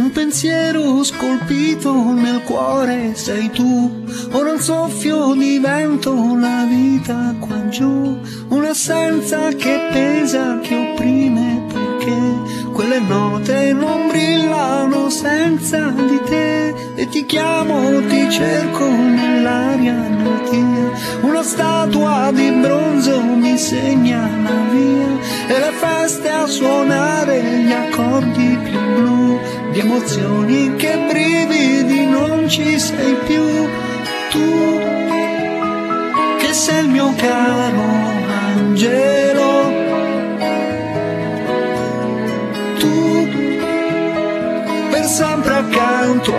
Un pensiero scolpito nel cuore sei tu, ora un soffio di vento, la vita qua giù, un'assenza che pesa, che opprime, perché quelle note non brillano senza di te. E ti chiamo, ti cerco nell'aria natia, una statua di bronzo mi segna la via, e le feste a suonare gli accordi più blu, di emozioni che brividi non ci sei più. Tu che sei il mio caro angelo, tu per sempre accanto